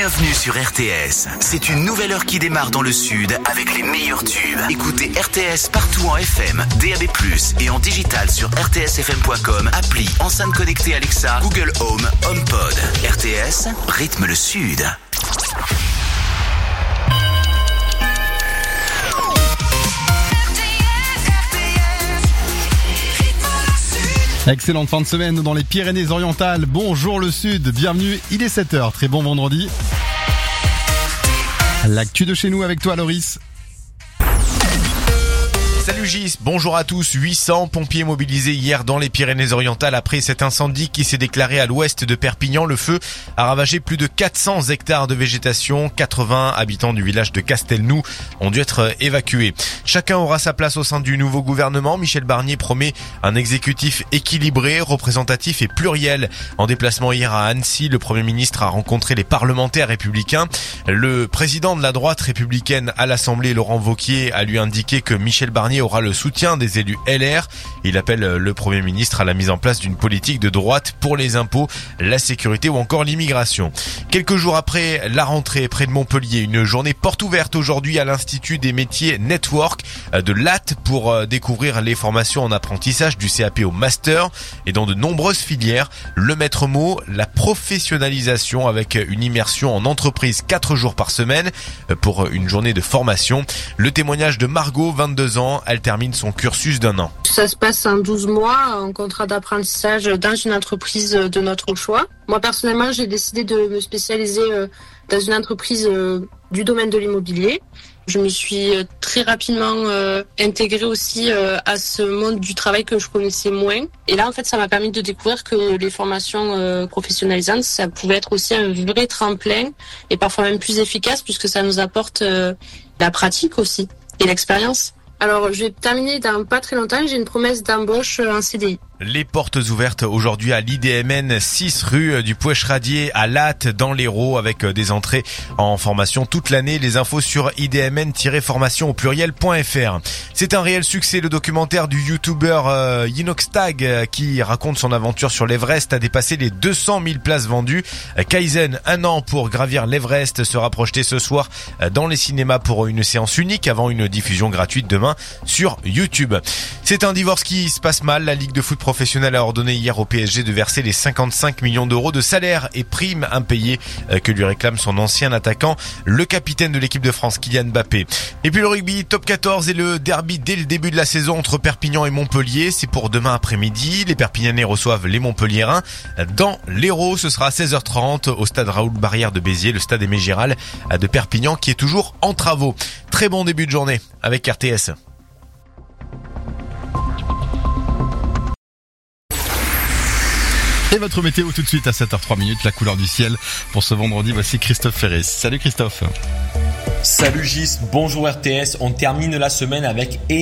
Bienvenue sur RTS. C'est une nouvelle heure qui démarre dans le sud avec les meilleurs tubes. Écoutez RTS partout en FM, DAB+, et en digital sur rtsfm.com, appli, enceinte connectée Alexa, Google Home, HomePod. RTS, rythme le sud. Excellente fin de semaine dans les Pyrénées-Orientales. Bonjour le Sud, bienvenue, il est 7h, très bon vendredi. L'actu de chez nous avec toi Loris. Salut Gis, bonjour à tous. 800 pompiers mobilisés hier dans les Pyrénées-Orientales après cet incendie qui s'est déclaré à l'ouest de Perpignan. Le feu a ravagé plus de 400 hectares de végétation. 80 habitants du village de Castelnou ont dû être évacués. Chacun aura sa place au sein du nouveau gouvernement. Michel Barnier promet un exécutif équilibré, représentatif et pluriel. En déplacement hier à Annecy, le Premier ministre a rencontré les parlementaires républicains. Le président de la droite républicaine à l'Assemblée, Laurent Wauquiez, a lui indiqué que Michel Barnier aura le soutien des élus LR. Il appelle le Premier ministre à la mise en place d'une politique de droite pour les impôts, la sécurité ou encore l'immigration. Quelques jours après la rentrée près de Montpellier, une journée porte ouverte aujourd'hui à l'Institut des métiers Network de Latte pour découvrir les formations en apprentissage du CAP au master et dans de nombreuses filières. Le maître mot, la professionnalisation avec une immersion en entreprise 4 jours par semaine pour une journée de formation. Le témoignage de Margot, 22 ans. Elle termine son cursus d'1 an. Ça se passe en 12 mois, en contrat d'apprentissage dans une entreprise de notre choix. Moi, personnellement, j'ai décidé de me spécialiser dans une entreprise du domaine de l'immobilier. Je me suis très rapidement intégrée aussi à ce monde du travail que je connaissais moins. Et là, en fait, ça m'a permis de découvrir que les formations professionnalisantes, ça pouvait être aussi un vrai tremplin et parfois même plus efficace puisque ça nous apporte la pratique aussi et l'expérience. Alors, je vais terminer dans pas très longtemps. J'ai une promesse d'embauche en CDI. Les portes ouvertes aujourd'hui à l'IDMN 6 rue du Pouèche-Radier à Latte dans l'Hérault avec des entrées en formation toute l'année. Les infos sur idmn-formation au pluriel.fr. C'est un réel succès, le documentaire du youtubeur Inoxtag qui raconte son aventure sur l'Everest a dépassé les 200 000 places vendues. Kaizen, 1 an pour gravir l'Everest, sera projeté ce soir dans les cinémas pour une séance unique avant une diffusion gratuite demain sur YouTube. C'est un divorce qui se passe mal. La Ligue de foot professionnelle a ordonné hier au PSG de verser les 55 millions d'euros de salaires et primes impayées que lui réclame son ancien attaquant, le capitaine de l'équipe de France, Kylian Mbappé. Et puis le rugby, top 14 et le derby dès le début de la saison entre Perpignan et Montpellier. C'est pour demain après-midi. Les Perpignanais reçoivent les Montpelliérains dans l'Hérault. Ce sera à 16h30 au stade Raoul Barrière de Béziers, le stade Aimé Giral de Perpignan qui est toujours en travaux. Très bon début de journée avec RTS. Et votre météo tout de suite à 7h03, la couleur du ciel pour ce vendredi. Voici Christophe Ferré. Salut Christophe. Salut Gis, bonjour RTS. On termine la semaine avec